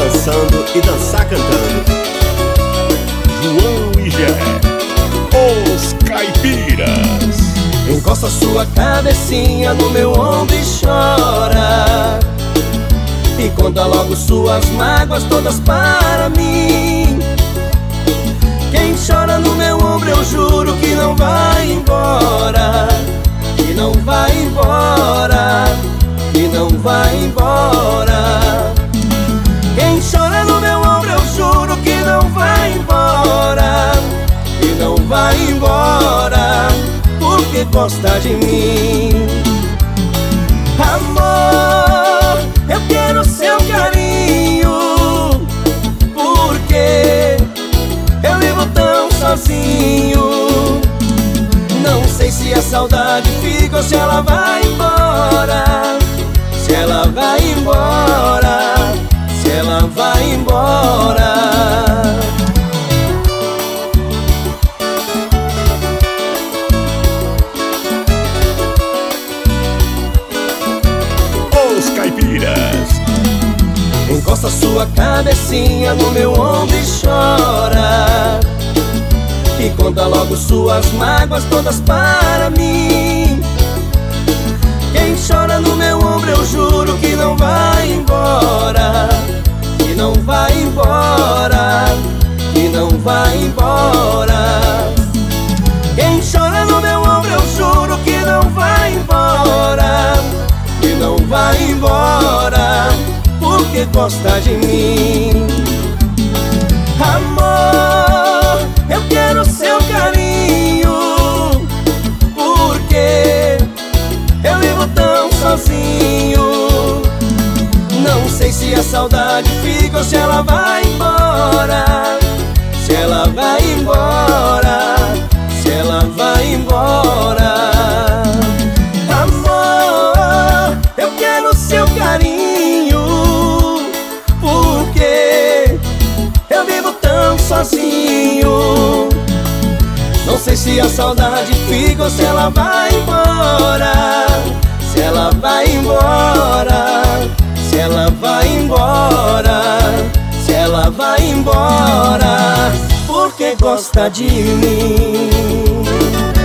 dançando e dançar cantando. João e Gé, os caipiras. Encosta sua cabecinha no meu ombro e chora, e conta logo suas mágoas todas para mim. Quem chora no meu ombro eu juro que não vai embora, que não vai embora, que não vai embora. Quem chora no meu ombro eu juro que não vai embora, que não vai embora, porque gosta de mim. Amor, eu quero seu carinho, porque eu vivo tão sozinho. Não sei se a saudade fica ou se ela vai embora, se ela vai embora, se ela vai embora. Os caipiras. Encosta sua cabecinha no meu ombro e chora, e conta logo suas mágoas todas para mim. Quem chora no meu ombro eu juro que não vai embora, que não vai embora, que não vai embora. Quem chora no meu ombro eu juro que não vai embora, que não vai embora, porque gosta de mim. Amor, eu quero seu carinho, porque eu vivo tão sozinho. Não sei se a saudade fica ou se ela vai embora, se ela vai embora, se ela vai embora. Amor, eu quero seu carinho, porque eu vivo tão sozinho. Não sei se a saudade fica ou se ela vai embora, se ela vai embora, se ela vai embora, se ela vai embora, porque gosta de mim.